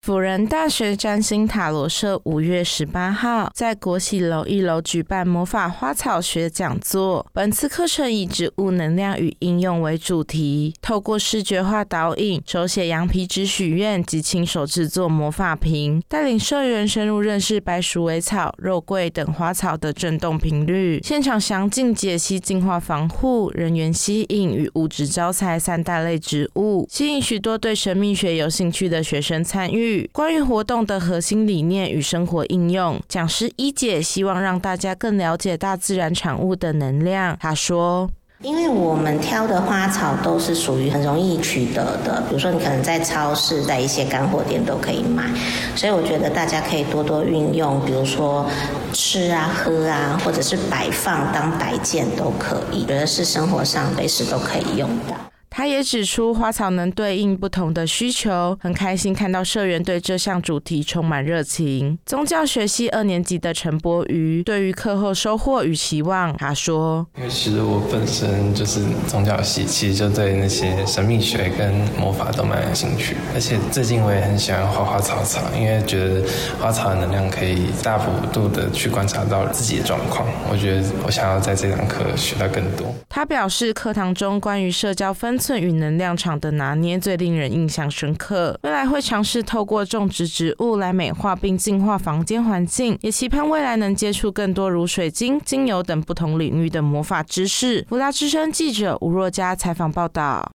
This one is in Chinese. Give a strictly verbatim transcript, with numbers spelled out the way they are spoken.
辅仁大学占星塔罗社五月十八号在国喜楼一楼举办魔法花草学讲座，本次课程以植物能量与应用为主题，透过视觉化导引、手写羊皮纸许愿及亲手制作魔法瓶，带领社员深入认识白鼠尾草、肉桂等花草的振动频率，现场详尽解析净化防护、人员吸引与物质招财三大类植物，吸引许多对神秘学有兴趣的学生参与。关于活动的核心理念与生活应用，讲师一姐希望让大家更了解大自然产物的能量。她说， 因为我们挑的花草都是属于很容易取得的，比如说你可能在超市、在一些干货店都可以买，所以我觉得大家可以多多运用，比如说吃啊、喝啊，或者是摆放当摆件都可以，觉得是生活上随时都可以用的。 他也指出，花草能对应不同的需求，很开心看到社员对这项主题充满热情。宗教学系二年级的陈柏瑜对于课后收获与期望，他说：“ 因为其实我本身就是宗教系，其实就对那些神秘学跟魔法都蛮有兴趣，而且最近我也很喜欢花花草草，因为觉得花草的能量可以大幅度的去观察到自己的状况。我觉得我想要在这堂课学到更多。” 他表示，课堂中关于社交分寸与能量场的拿捏最令人印象深刻，未来会尝试透过种植植物来美化并净化房间环境，也期盼未来能接触更多如水晶、精油等不同领域的魔法知识。福大之声记者吴若嘉采访报道。